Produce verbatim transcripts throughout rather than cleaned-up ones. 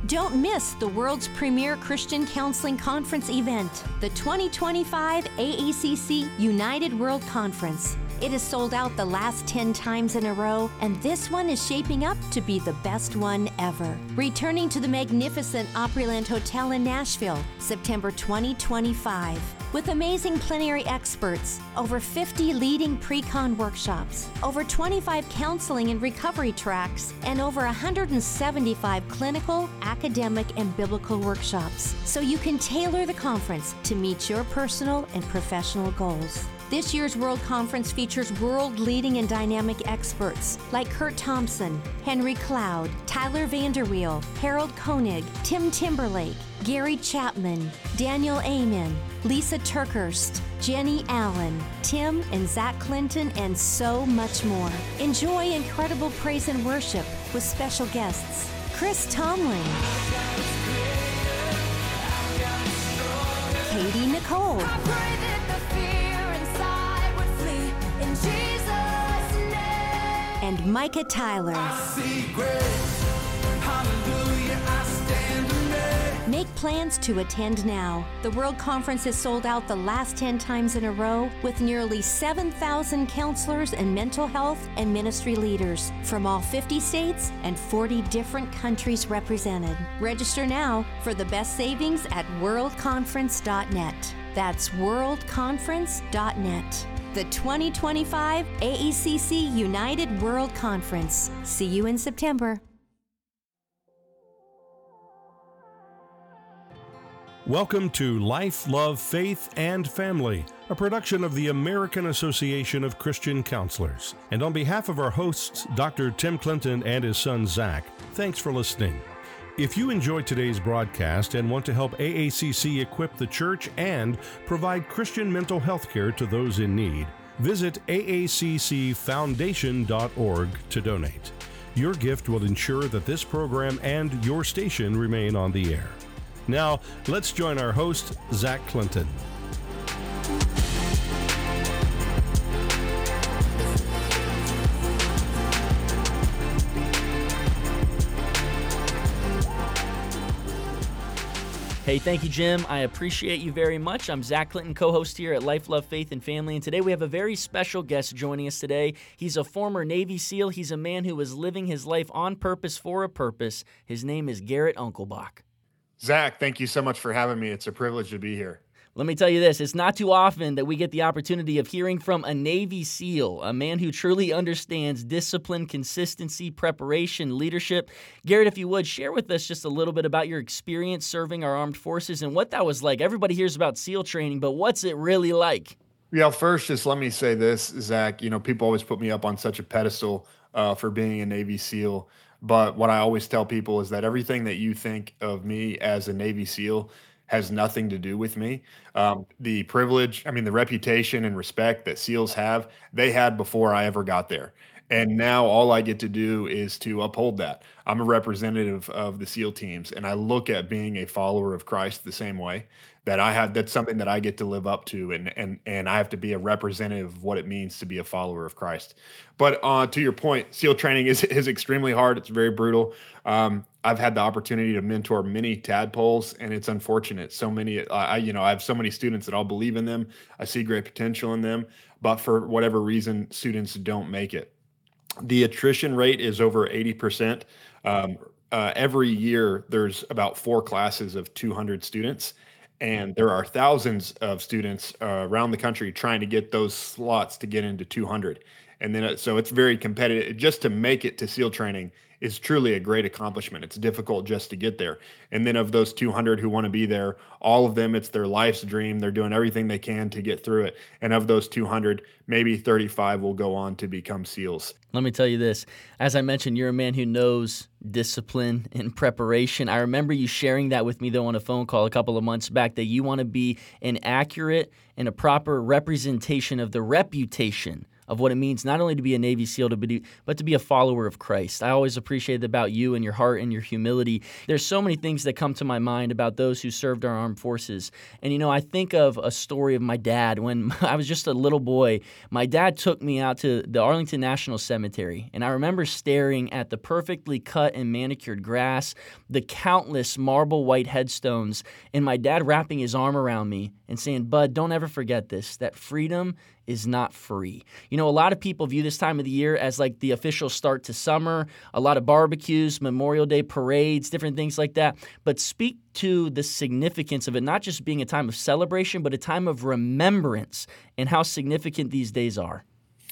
Don't miss the world's premier Christian counseling conference event, the twenty twenty-five A E C C United World Conference. It has sold out the last ten times in a row, and this one is shaping up to be the best one ever. Returning to the magnificent Opryland Hotel in Nashville, September twenty twenty-five. With amazing plenary experts, over fifty leading pre-con workshops, over twenty-five counseling and recovery tracks, and over one hundred seventy-five clinical, academic, and biblical workshops, so you can tailor the conference to meet your personal and professional goals. This year's World Conference features world-leading and dynamic experts like Kurt Thompson, Henry Cloud, Tyler Vanderweel, Harold Koenig, Tim Timberlake, Gary Chapman, Daniel Amen, Lisa Turkhurst, Jenny Allen, Tim and Zach Clinton, and so much more. Enjoy incredible praise and worship with special guests Chris Tomlin, Katie Nicole, and Micah Tyler. Make plans to attend now. The World Conference has sold out the last ten times in a row, with nearly seven thousand counselors and mental health and ministry leaders from all fifty states and forty different countries represented. Register now for the best savings at world conference dot net. That's world conference dot net. The twenty twenty-five A E C C United World Conference. See you in September. Welcome to Life, Love, Faith, and Family, a production of the American Association of Christian Counselors. And on behalf of our hosts, Doctor Tim Clinton and his son Zach, thanks for listening. If you enjoyed today's broadcast and want to help A A C C equip the church and provide Christian mental health care to those in need, visit A A C C foundation dot org to donate. Your gift will ensure that this program and your station remain on the air. Now, let's join our host, Zach Clinton. Hey, thank you, Jim. I appreciate you very much. I'm Zach Clinton, co-host here at Life, Love, Faith, and Family, and today we have a very special guest joining us today. He's a former Navy SEAL. He's a man who is living his life on purpose for a purpose. His name is Garrett Unkelbach. Zach, thank you so much for having me. It's a privilege to be here. Let me tell you this, it's not too often that we get the opportunity of hearing from a Navy SEAL, a man who truly understands discipline, consistency, preparation, leadership. Garrett, if you would, share with us just a little bit about your experience serving our armed forces and what that was like. Everybody hears about SEAL training, but what's it really like? Yeah, first, just let me say this, Zach. You know, people always put me up on such a pedestal uh, for being a Navy SEAL. But what I always tell people is that everything that you think of me as a Navy SEAL has nothing to do with me. Um, the privilege, I mean, the reputation and respect that SEALs have, they had before I ever got there. And now all I get to do is to uphold that. I'm a representative of the SEAL teams, and I look at being a follower of Christ the same way. That I have, that's something that I get to live up to, and and and I have to be a representative of what it means to be a follower of Christ. But uh, to your point, SEAL training is is extremely hard. It's very brutal. Um, I've had the opportunity to mentor many tadpoles, and it's unfortunate. So many, I you know, I have so many students that all believe in them. I see great potential in them, but for whatever reason, students don't make it. The attrition rate is over eighty percent. Um, uh, every year, there's about four classes of two hundred students. And there are thousands of students uh, around the country trying to get those slots to get into two hundred. And then, uh, so it's very competitive. Just to make it to SEAL training is truly a great accomplishment. It's difficult just to get there. And then of those two hundred who want to be there, all of them, it's their life's dream. They're doing everything they can to get through it. And of those two hundred, maybe thirty-five will go on to become SEALs. Let me tell you this. As I mentioned, you're a man who knows discipline and preparation. I remember you sharing that with me, though, on a phone call a couple of months back, that you want to be an accurate and a proper representation of the reputation of what it means not only to be a Navy SEAL, to be, but to be a follower of Christ. I always appreciate that about you and your heart and your humility. There's so many things that come to my mind about those who served our armed forces. And, you know, I think of a story of my dad. When I was just a little boy, my dad took me out to the Arlington National Cemetery, and I remember staring at the perfectly cut and manicured grass, the countless marble white headstones, and my dad wrapping his arm around me and saying, "Bud, don't ever forget this, that freedom is not free." You know, a lot of people view this time of the year as like the official start to summer, a lot of barbecues, Memorial Day parades, different things like that. But speak to the significance of it, not just being a time of celebration, but a time of remembrance, and how significant these days are.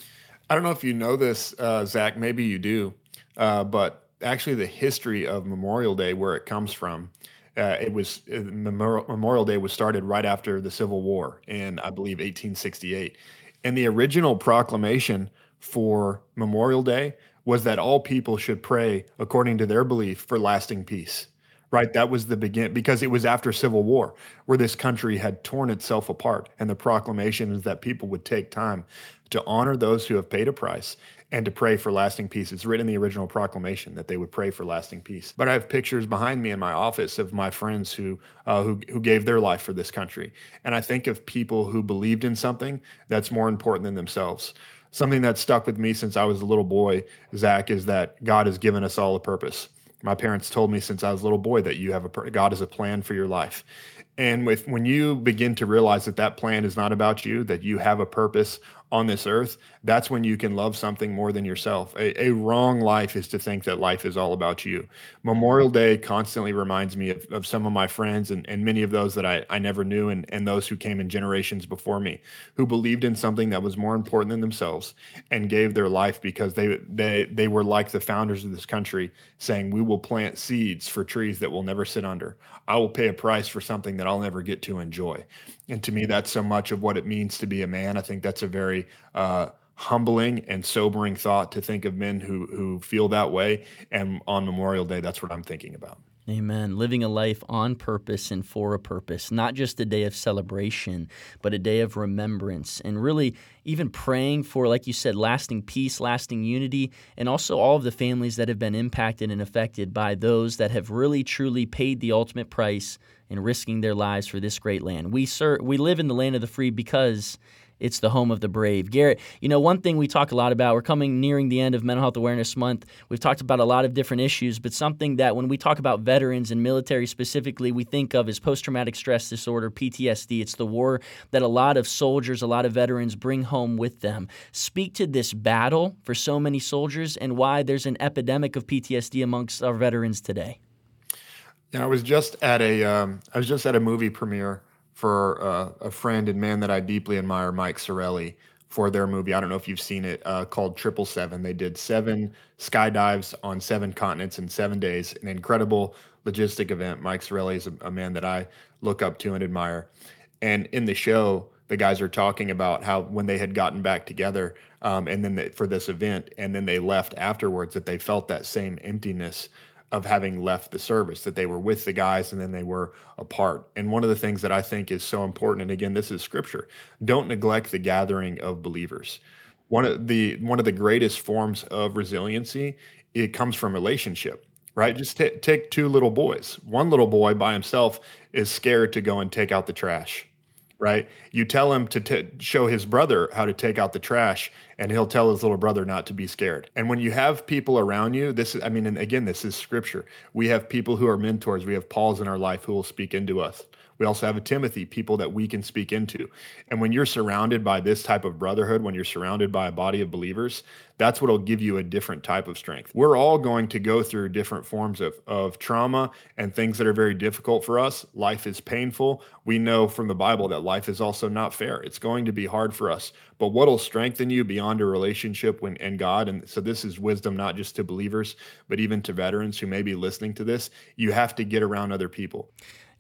I don't know if you know this, uh, Zach, maybe you do, uh, but actually the history of Memorial Day, where it comes from, uh, it was uh, Memorial, Memorial Day was started right after the Civil War in, I believe, eighteen sixty-eight. And the original proclamation for Memorial Day was that all people should pray according to their belief for lasting peace. Right? That was the begin, because it was after Civil War where this country had torn itself apart. And the proclamation is that people would take time to honor those who have paid a price and to pray for lasting peace. It's written in the original proclamation that they would pray for lasting peace. But I have pictures behind me in my office of my friends who uh, who who gave their life for this country. And I think of people who believed in something that's more important than themselves. Something that stuck with me since I was a little boy, Zach, is that God has given us all a purpose. My parents told me since I was a little boy that you have a God has a plan for your life. And with when you begin to realize that that plan is not about you, that you have a purpose on this earth, that's when you can love something more than yourself. A, a wrong life is to think that life is all about you. Memorial Day constantly reminds me of, of some of my friends and, and many of those that I, I never knew, and, and those who came in generations before me, who believed in something that was more important than themselves and gave their life because they they they were like the founders of this country, saying, "We will plant seeds for trees that will never sit under. I will pay a price for something that I'll never get to enjoy." And to me, that's so much of what it means to be a man. I think that's a very uh, humbling and sobering thought to think of men who who feel that way. And on Memorial Day, that's what I'm thinking about. Amen. Living a life on purpose and for a purpose, not just a day of celebration, but a day of remembrance, and really even praying for, like you said, lasting peace, lasting unity, and also all of the families that have been impacted and affected by those that have really, truly paid the ultimate price in risking their lives for this great land. We ser- we live in the land of the free because it's the home of the brave. Garrett, you know, one thing we talk a lot about, we're coming nearing the end of Mental Health Awareness Month. We've talked about a lot of different issues, but something that when we talk about veterans and military specifically, we think of is post-traumatic stress disorder, P T S D. It's the war that a lot of soldiers, a lot of veterans bring home with them. Speak to this battle for so many soldiers and why there's an epidemic of P T S D amongst our veterans today. Yeah, I was just at a um, I was just at a movie premiere for uh, a friend and man that I deeply admire, Mike Sorelli, for their movie. I don't know if you've seen it, uh, called Triple Seven. They did seven skydives on seven continents in seven days, an incredible logistic event. Mike Sorelli is a, a man that I look up to and admire. And in the show, the guys are talking about how when they had gotten back together um, and then they, for this event, and then they left afterwards, that they felt that same emptiness of having left the service, that they were with the guys and then they were apart. And one of the things that I think is so important, and again, this is scripture, don't neglect the gathering of believers. One of the one of the greatest forms of resiliency, it comes from relationship, right? Just t- take two little boys. One little boy by himself is scared to go and take out the trash, right? You tell him to t- show his brother how to take out the trash, and he'll tell his little brother not to be scared. And when you have people around you, this is, I mean, and again, this is scripture. We have people who are mentors. We have Pauls in our life who will speak into us. We also have a Timothy, people that we can speak into. And when you're surrounded by this type of brotherhood, when you're surrounded by a body of believers, that's what will give you a different type of strength. We're all going to go through different forms of, of trauma and things that are very difficult for us. Life is painful. We know from the Bible that life is also not fair. It's going to be hard for us. But what will strengthen you beyond a relationship when, and God, and so this is wisdom not just to believers, but even to veterans who may be listening to this, you have to get around other people.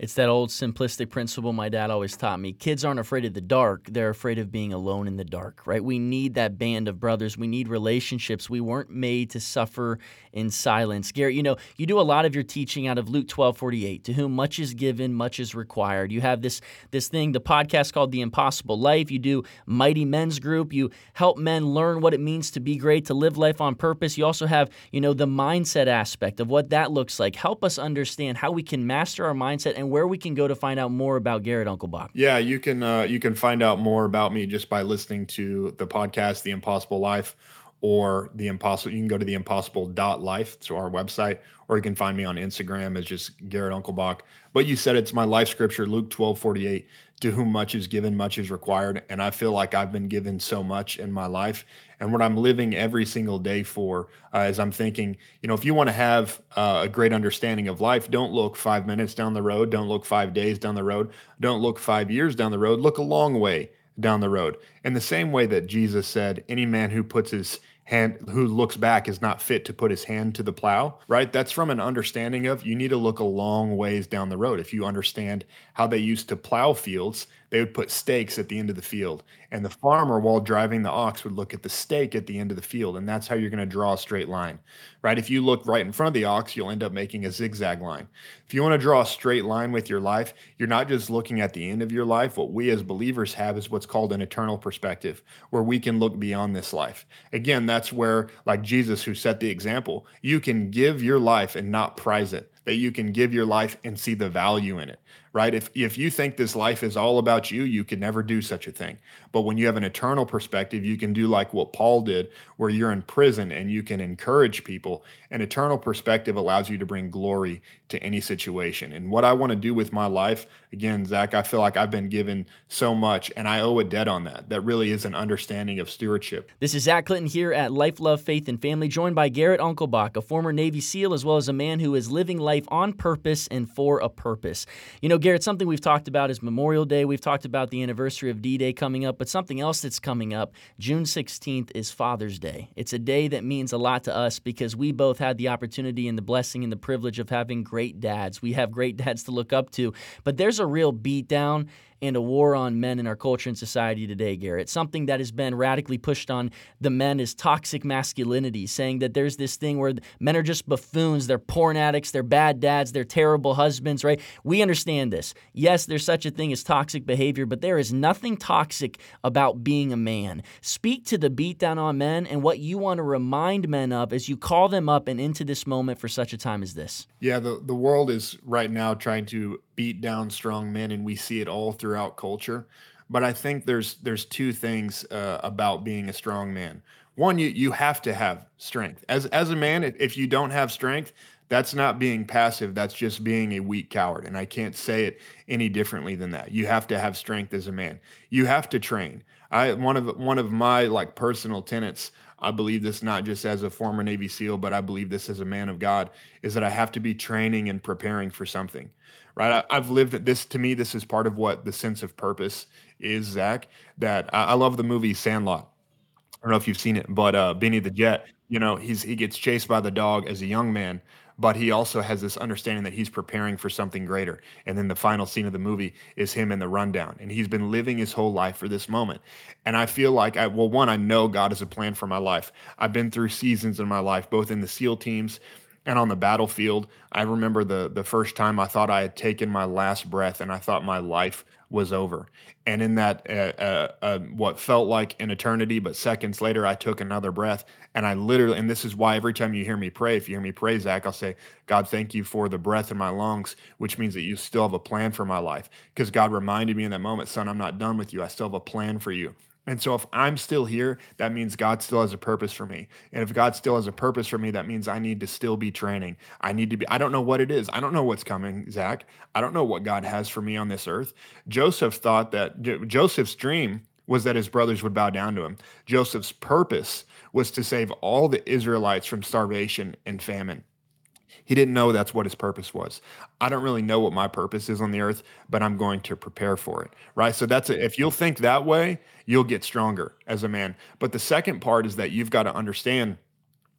It's that old simplistic principle my dad always taught me. Kids aren't afraid of the dark. They're afraid of being alone in the dark, right? We need that band of brothers. We need relationships. We weren't made to suffer in silence. Garrett, you know, you do a lot of your teaching out of Luke twelve forty-eight. To whom much is given, much is required. You have this, this thing, the podcast called The Impossible Life. You do Mighty Men's Group. You help men learn what it means to be great, to live life on purpose. You also have, you know, the mindset aspect of what that looks like. Help us understand how we can master our mindset and where we can go to find out more about Garrett Unkelbach. Yeah, you can uh, you can find out more about me just by listening to the podcast, The Impossible Life, or the Impossible. You can go to the impossible dot life, to our website, or you can find me on Instagram as just Garrett Unkelbach. But you said it's my life scripture, Luke twelve forty-eight. To whom much is given, much is required. And I feel like I've been given so much in my life. And what I'm living every single day for uh, is I'm thinking, you know, if you want to have uh, a great understanding of life, don't look five minutes down the road. Don't look five days down the road. Don't look five years down the road. Look a long way down the road. In the same way that Jesus said, any man who puts his hand, who looks back is not fit to put his hand to the plow, right? That's from an understanding of you need to look a long ways down the road. If you understand how they used to plow fields, they would put stakes at the end of the field. And the farmer, while driving the ox, would look at the stake at the end of the field. And that's how you're going to draw a straight line, right? If you look right in front of the ox, you'll end up making a zigzag line. If you want to draw a straight line with your life, you're not just looking at the end of your life. What we as believers have is what's called an eternal perspective, where we can look beyond this life. Again, that's where, like Jesus, who set the example, you can give your life and not prize it, that you can give your life and see the value in it, right? If if you think this life is all about you, you can never do such a thing. But when you have an eternal perspective, you can do like what Paul did, where you're in prison and you can encourage people. An eternal perspective allows you to bring glory to any situation. And what I want to do with my life, again, Zach, I feel like I've been given so much and I owe a debt on that. That really is an understanding of stewardship. This is Zach Clinton here at Life, Love, Faith, and Family, joined by Garrett Unkelbach, a former Navy SEAL, as well as a man who is living life on purpose and for a purpose. You know, Garrett, something we've talked about is Memorial Day. We've talked about the anniversary of D-Day coming up, but something else that's coming up, June sixteenth, is Father's Day. It's a day that means a lot to us because we both had the opportunity and the blessing and the privilege of having great dads. We have great dads to look up to, but there's a real beatdown and a war on men in our culture and society today, Garrett. Something that has been radically pushed on the men is toxic masculinity, saying that there's this thing where men are just buffoons, they're porn addicts, they're bad dads, they're terrible husbands, right? We understand this. Yes, there's such a thing as toxic behavior, but there is nothing toxic about being a man. Speak to the beatdown on men and what you want to remind men of as you call them up and into this moment for such a time as this. Yeah, the, the world is right now trying to beat down strong men, and we see it all throughout culture. But I think there's there's two things uh, about being a strong man. One, you you have to have strength. As as a man, if if you don't have strength, that's not being passive. That's just being a weak coward. And I can't say it any differently than that. You have to have strength as a man. You have to train. I one of one of my like personal tenets, I believe this not just as a former Navy SEAL, but I believe this as a man of God, is that I have to be training and preparing for something, right? I, I've lived at this, to me, this is part of what the sense of purpose is, Zach, that I, I love the movie Sandlot. I don't know if you've seen it, but uh, Benny the Jet, you know, he's he gets chased by the dog as a young man, but he also has this understanding that he's preparing for something greater. And then the final scene of the movie is him in the rundown, and he's been living his whole life for this moment. And I feel like, I well, one, I know God has a plan for my life. I've been through seasons in my life, both in the SEAL teams and on the battlefield. I remember the the first time I thought I had taken my last breath, and I thought my life was over. And in that, uh, uh, uh, what felt like an eternity, but seconds later, I took another breath. And I literally, and this is why every time you hear me pray, if you hear me pray, Zach, I'll say, God, thank you for the breath in my lungs, which means that you still have a plan for my life. Because God reminded me in that moment, son, I'm not done with you. I still have a plan for you. And so if I'm still here, that means God still has a purpose for me. And if God still has a purpose for me, that means I need to still be training. I need to be, I don't know what it is. I don't know what's coming, Zach. I don't know what God has for me on this earth. Joseph thought that, Joseph's dream was that his brothers would bow down to him. Joseph's purpose was to save all the Israelites from starvation and famine. He didn't know that's what his purpose was. I don't really know what my purpose is on the earth, but I'm going to prepare for it, right? So that's it. If you'll think that way, you'll get stronger as a man. But the second part is that you've got to understand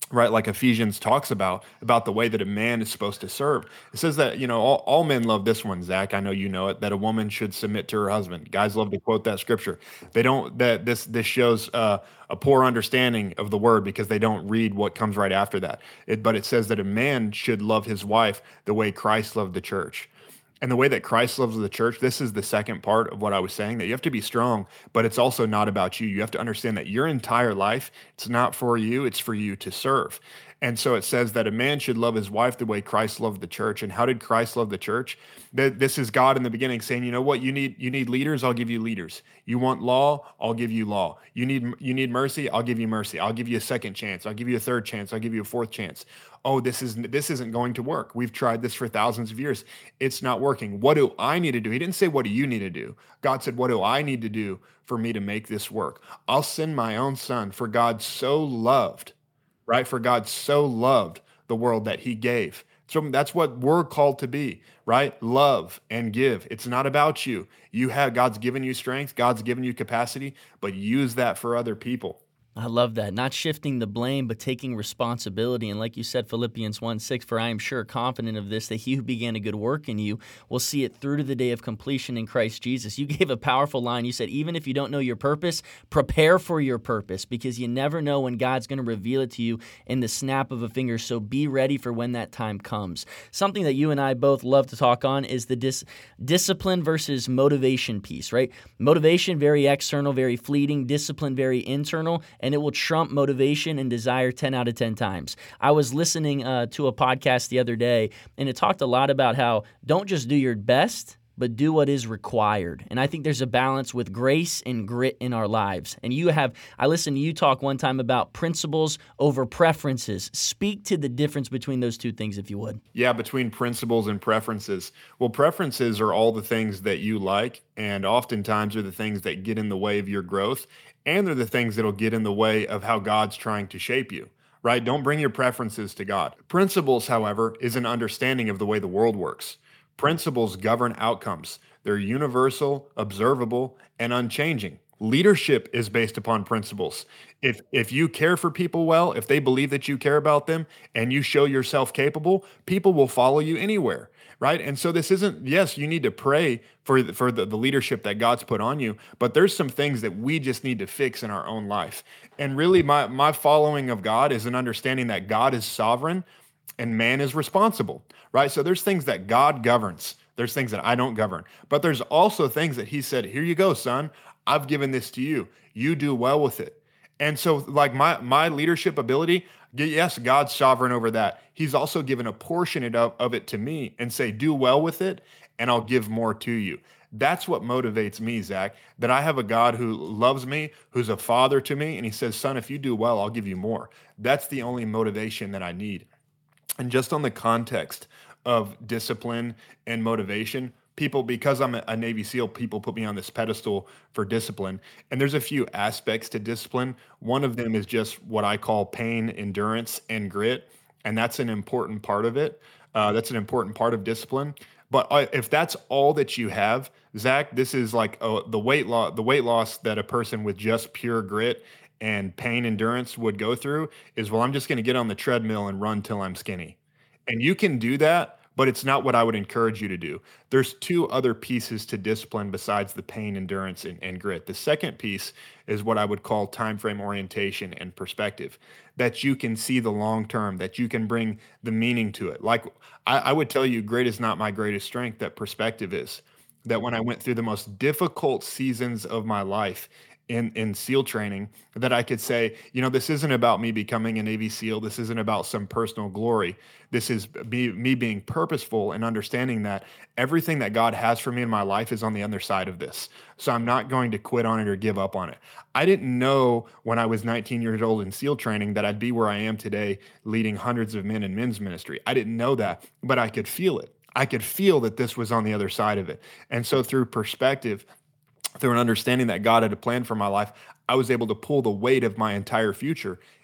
right? Like Ephesians talks about, about the way that a man is supposed to serve. It says that, you know, all, all men love this one, Zach. I know you know it, that a woman should submit to her husband. Guys love to quote that scripture. They don't, that this, this shows uh, a poor understanding of the word because they don't read what comes right after that. It, but it says that a man should love his wife the way Christ loved the church. And the way that Christ loves the church, this is the second part of what I was saying, that you have to be strong, but it's also not about you. You have to understand that your entire life, it's not for you, it's for you to serve. And so it says that a man should love his wife the way Christ loved the church. And how did Christ love the church? That this is God in the beginning saying, you know what, you need you need leaders, I'll give you leaders. You want law, I'll give you law. You need you need mercy, I'll give you mercy. I'll give you a second chance. I'll give you a third chance. I'll give you a fourth chance. Oh, this is this isn't going to work. We've tried this for thousands of years. It's not working. What do I need to do? He didn't say, what do you need to do? God said, what do I need to do for me to make this work? I'll send my own son, for God so loved, right? For God so loved the world that he gave. So that's what we're called to be, right? Love and give. It's not about you. You have, God's given you strength. God's given you capacity, but use that for other people. I love that. Not shifting the blame, but taking responsibility. And like you said, Philippians one six, for I am sure, confident of this, that he who began a good work in you will see it through to the day of completion in Christ Jesus. You gave a powerful line. You said, even if you don't know your purpose, prepare for your purpose, because you never know when God's going to reveal it to you in the snap of a finger. So be ready for when that time comes. Something that you and I both love to talk on is the dis- discipline versus motivation piece, right? Motivation, very external, very fleeting. Discipline, very internal. And it will trump motivation and desire ten out of ten times. I was listening uh, to a podcast the other day, and it talked a lot about how don't just do your best, but do what is required. And I think there's a balance with grace and grit in our lives. And you have, I listened to you talk one time about principles over preferences. Speak to the difference between those two things, if you would. Yeah, between principles and preferences. Well, preferences are all the things that you like, and oftentimes are the things that get in the way of your growth. And they're the things that'll get in the way of how God's trying to shape you, right? Don't bring your preferences to God. Principles, however, is an understanding of the way the world works. Principles govern outcomes. They're universal, observable, and unchanging. Leadership is based upon principles. If if you care for people well, if they believe that you care about them and you show yourself capable, people will follow you anywhere, right? And so this isn't, yes, you need to pray for the, for the, the leadership that God's put on you, but there's some things that we just need to fix in our own life. And really my my following of God is an understanding that God is sovereign and man is responsible, right? So there's things that God governs. There's things that I don't govern, but there's also things that he said, here you go, son, I've given this to you. You do well with it. And so like my, my leadership ability, yes, God's sovereign over that. He's also given a portion of, of it to me and say, do well with it, and I'll give more to you. That's what motivates me, Zach, that I have a God who loves me, who's a father to me, and he says, son, if you do well, I'll give you more. That's the only motivation that I need. And just on the context of discipline and motivation, people, because I'm a Navy SEAL, people put me on this pedestal for discipline. And there's a few aspects to discipline. One of them is just what I call pain, endurance, and grit. And that's an important part of it. Uh, that's an important part of discipline. But uh, if that's all that you have, Zach, this is like uh, the weight loss, the weight loss that a person with just pure grit and pain endurance would go through is, well, I'm just going to get on the treadmill and run till I'm skinny. And you can do that, but it's not what I would encourage you to do. There's two other pieces to discipline besides the pain, endurance, and, and grit. The second piece is what I would call time frame orientation and perspective, that you can see the long term, that you can bring the meaning to it. Like I, I would tell you, grit is not my greatest strength, that perspective is. That when I went through the most difficult seasons of my life in, in SEAL training, that I could say, you know, this isn't about me becoming a Navy SEAL. This isn't about some personal glory. This is me, me being purposeful and understanding that everything that God has for me in my life is on the other side of this. So I'm not going to quit on it or give up on it. I didn't know when I was nineteen years old in SEAL training that I'd be where I am today, leading hundreds of men in men's ministry. I didn't know that, but I could feel it. I could feel that this was on the other side of it. And so through perspective, through an understanding that God had a plan for my life, I was able to pull the weight of my entire future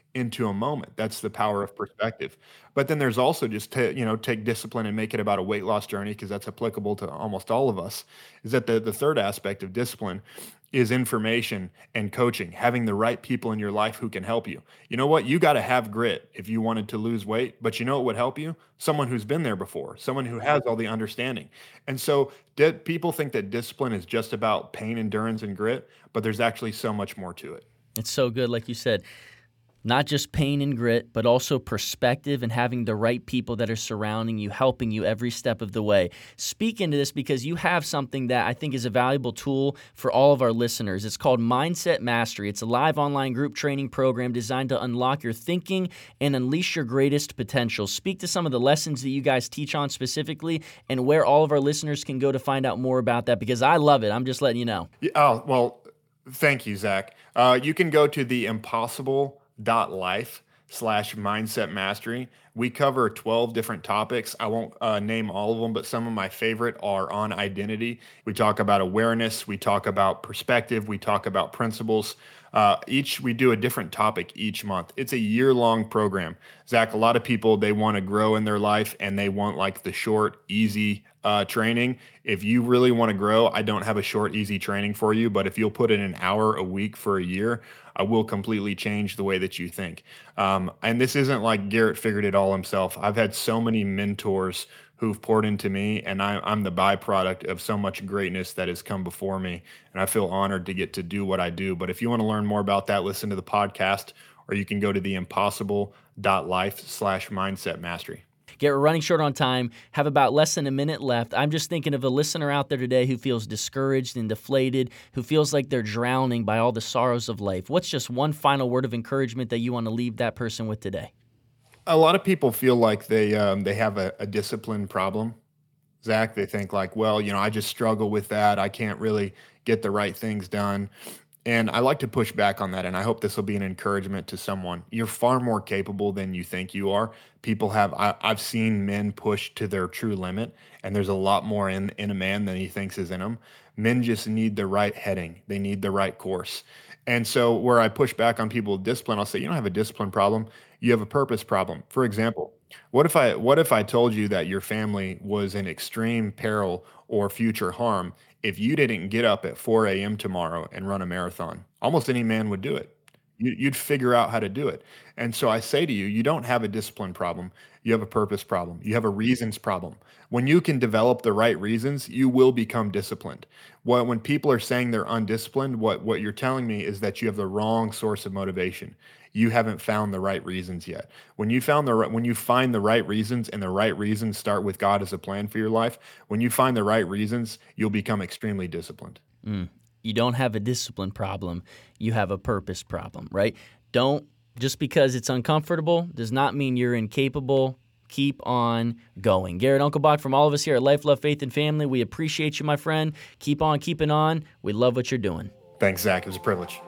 into a moment. That's the power of perspective. But then there's also just to, you know, take discipline and make it about a weight loss journey, because that's applicable to almost all of us. Is that the the third aspect of discipline is information and coaching, having the right people in your life who can help you. You know what? You got to have grit if you wanted to lose weight, but you know what would help you? Someone who's been there before, someone who has all the understanding. And so di- people think that discipline is just about pain, endurance, and grit, but there's actually so much more to it. It's so good, like you said. Not just pain and grit, but also perspective and having the right people that are surrounding you, helping you every step of the way. Speak into this because you have something that I think is a valuable tool for all of our listeners. It's called Mindset Mastery. It's a live online group training program designed to unlock your thinking and unleash your greatest potential. Speak to some of the lessons that you guys teach on specifically and where all of our listeners can go to find out more about that, because I love it. I'm just letting you know. Yeah, oh, well, thank you, Zach. Uh, you can go to the impossible dot life slash mindset mastery. We cover twelve different topics. I won't uh, name all of them, but some of my favorite are on identity. We talk about awareness. We talk about perspective. We talk about principles. Uh, each, we do a different topic each month. It's a year-long program. Zach, a lot of people, they want to grow in their life and they want like the short, easy uh, training. If you really want to grow, I don't have a short, easy training for you, but if you'll put in an hour a week for a year, I will completely change the way that you think. Um, and this isn't like Garrett figured it all himself. I've had so many mentors who've poured into me, and I, I'm the byproduct of so much greatness that has come before me. And I feel honored to get to do what I do. But if you want to learn more about that, listen to the podcast, or you can go to the impossible dot life slash mindset mastery. Get, we're running short on time, have about less than a minute left. I'm just thinking of a listener out there today who feels discouraged and deflated, who feels like they're drowning by all the sorrows of life. What's just one final word of encouragement that you want to leave that person with today? A lot of people feel like they um, they have a, a discipline problem, Zach. They think like, well, you know, I just struggle with that. I can't really get the right things done. And I like to push back on that, and I hope this will be an encouragement to someone. You're far more capable than you think you are. People have, I, I've seen men push to their true limit, and there's a lot more in, in a man than he thinks is in him. Men just need the right heading. They need the right course. And so where I push back on people with discipline, I'll say, you don't have a discipline problem. You have a purpose problem. For example, what if I what if I told you that your family was in extreme peril or future harm if you didn't get up at four a.m. tomorrow and run a marathon? Almost any man would do it. You, you'd figure out how to do it. And so I say to you, you don't have a discipline problem. You have a purpose problem. You have a reasons problem. When you can develop the right reasons, you will become disciplined. Well, when people are saying they're undisciplined, what, what you're telling me is that you have the wrong source of motivation. You haven't found the right reasons yet. When you found the right, when you find the right reasons, and the right reasons start with God as a plan for your life, when you find the right reasons, you'll become extremely disciplined. Mm. You don't have a discipline problem. You have a purpose problem, right? Don't, just because it's uncomfortable does not mean you're incapable. Keep on going. Garrett Unkelbach, from all of us here at Life, Love, Faith, and Family, we appreciate you, my friend. Keep on keeping on. We love what you're doing. Thanks, Zach. It was a privilege.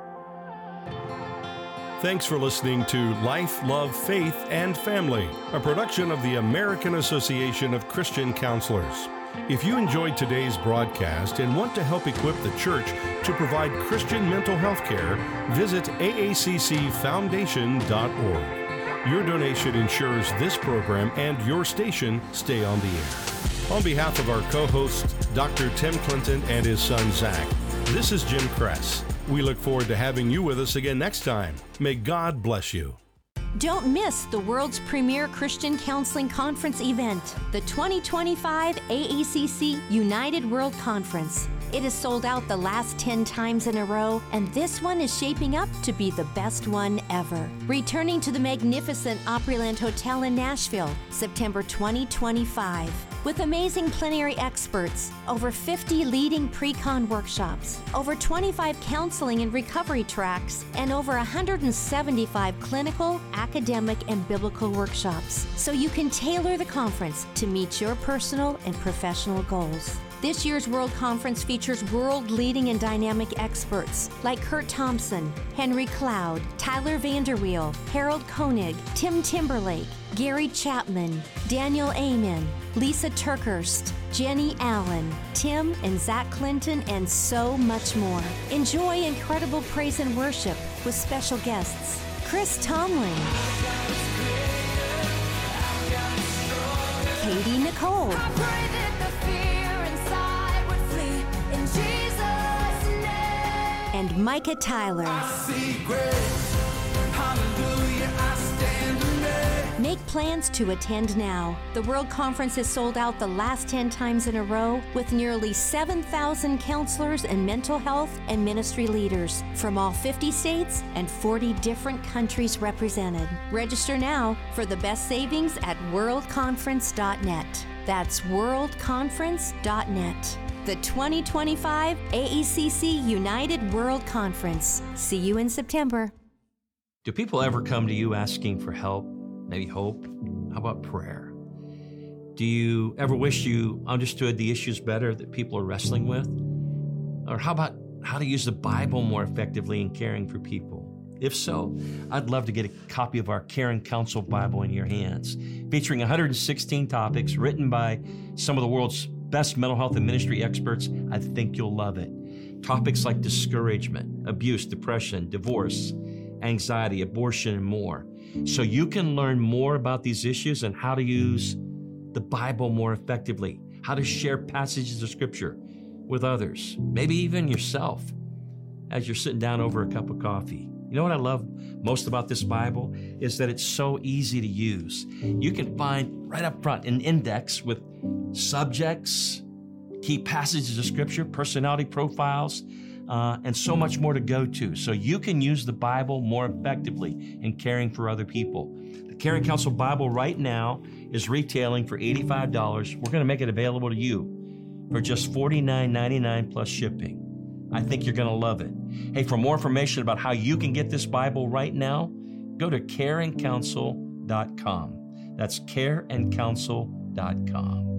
Thanks for listening to Life, Love, Faith, and Family, a production of the American Association of Christian Counselors. If you enjoyed today's broadcast and want to help equip the church to provide Christian mental health care, visit A A C C foundation dot org. Your donation ensures this program and your station stay on the air. On behalf of our co-hosts, Doctor Tim Clinton and his son Zach, this is Jim Kress. We look forward to having you with us again next time. May God bless you. Don't miss the world's premier Christian counseling conference event, the twenty twenty-five A E C C United World Conference. It has sold out the last ten times in a row, and this one is shaping up to be the best one ever. Returning to the magnificent Opryland Hotel in Nashville, September twenty twenty-five. With amazing plenary experts, over fifty leading pre-con workshops, over twenty-five counseling and recovery tracks, and over one hundred seventy-five clinical, academic, and biblical workshops, so you can tailor the conference to meet your personal and professional goals. This year's World Conference features world-leading and dynamic experts like Kurt Thompson, Henry Cloud, Tyler Vanderweel, Harold Koenig, Tim Timberlake, Gary Chapman, Daniel Amen, Lisa Turkhurst, Jenny Allen, Tim and Zach Clinton, and so much more. Enjoy incredible praise and worship with special guests, Chris Tomlin, Katie Nicole, and Micah Tyler. Make plans to attend now. The World Conference is sold out the last ten times in a row with nearly seven thousand counselors and mental health and ministry leaders from all fifty states and forty different countries represented. Register now for the best savings at world conference dot net. That's world conference dot net. The twenty twenty-five A E C C United World Conference. See you in September. Do people ever come to you asking for help? Maybe hope? How about prayer? Do you ever wish you understood the issues better that people are wrestling with? Or how about how to use the Bible more effectively in caring for people? If so, I'd love to get a copy of our Caring Counsel Bible in your hands, featuring one hundred sixteen topics written by some of the world's best mental health and ministry experts. I think you'll love it. Topics like discouragement, abuse, depression, divorce, anxiety, abortion, and more. So you can learn more about these issues and how to use the Bible more effectively, how to share passages of Scripture with others, maybe even yourself, as you're sitting down over a cup of coffee. You know what I love most about this Bible is that it's so easy to use. You can find right up front an index with subjects, key passages of Scripture, personality profiles, Uh, and so much more to go to, so you can use the Bible more effectively in caring for other people. The Caring Counsel Bible right now is retailing for eighty-five dollars. We're going to make it available to you for just forty-nine ninety-nine plus shipping. I think you're going to love it. Hey, for more information about how you can get this Bible right now, go to caring counsel dot com. That's care and counsel dot com.